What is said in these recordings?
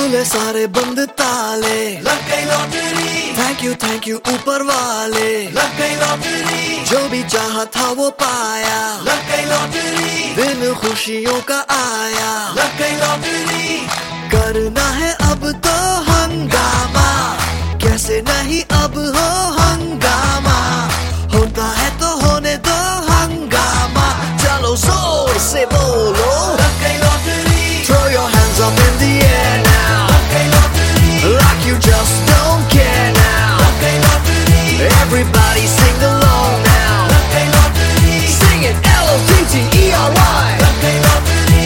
खुले सारे बंद ताले, लग गई लॉटरी। थैंक यू ऊपर वाले, लग गई लॉटरी। जो भी चाहा था वो पाया, लग गई लॉटरी। दिन खुशियों का आया, लग गई लॉटरी। करना है अब तो हंगामा, कैसे नहीं अब हो हंगामा, होता है तो होने दो हंगामा, चलो जोर से बोलो लग गई lottery. throw your hands up in the air now, लग गई lottery. like you just don't care now, लग गई lottery. everybody sing along now, लग गई लॉटरी। sing it L-O-T-T-E-R-Y, लग गई लॉटरी।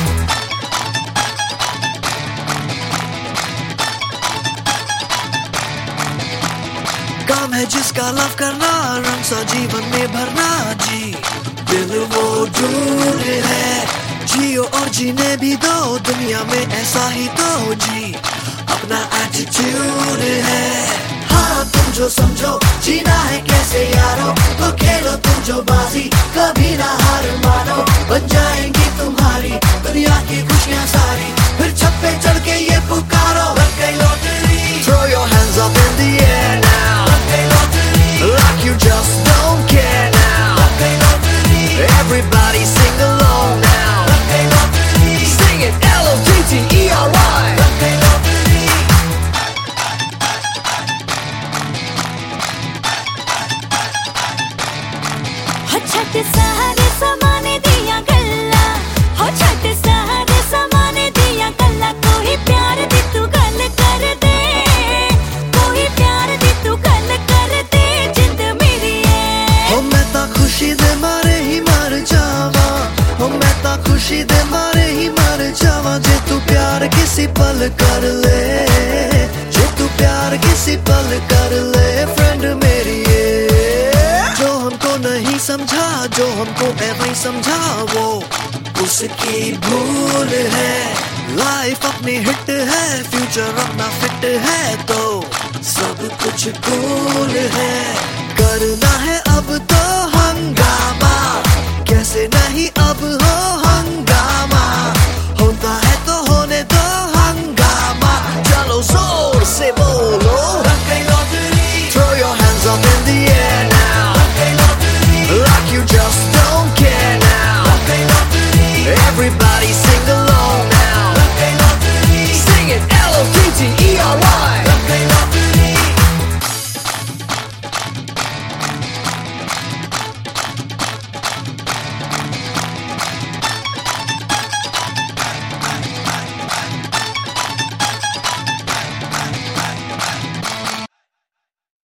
काम है जिसका लव करना, रंग सा जीवन में भरना जी, दिल वो दूर है, जियो और जीने भी दो, दुनिया में ऐसा ही तो जी, अपना एटीट्यूड है। हाँ तुम जो समझो जीना है कैसे यारो, तो खेलो तुम जो बाजी, कभी ना हार मानो, बन जाएंगी तुम्हारी दुनिया की खुशियाँ सारी, फिर छत पे चढ़ के ये पुकारो लग गई lottery. throw your hands up in the air now, लग गई lottery. like you just don't care now, लग गई lottery. everybody sing along now, लग गई लॉटरी। sing it L-O-T-T-E-R-Y, लग गई लॉटरी। हो छठ सहारे समाने दिया गल्ला, हो छठ सहारे समाने दिया गल्ला, कोई प्यार दी तू गल कर दे, कोई प्यार दी तू गल कर दे, जिंद मेरी है। हो मैं ता खुशी दे मारे ही मर जावा, हो मैं ता खुशी दे मारे ही मर जावा, जे तू प्यार किसी पल कर ले, जे तू प्यार किसी पल कर ले, फ्रेंड मेरी ये, जो हमको नहीं समझा, जो हमको नहीं समझा, वो उसकी भूल है, लाइफ अपनी हिट है, फ्यूचर अपना फिट है, तो सब कुछ कूल है, करना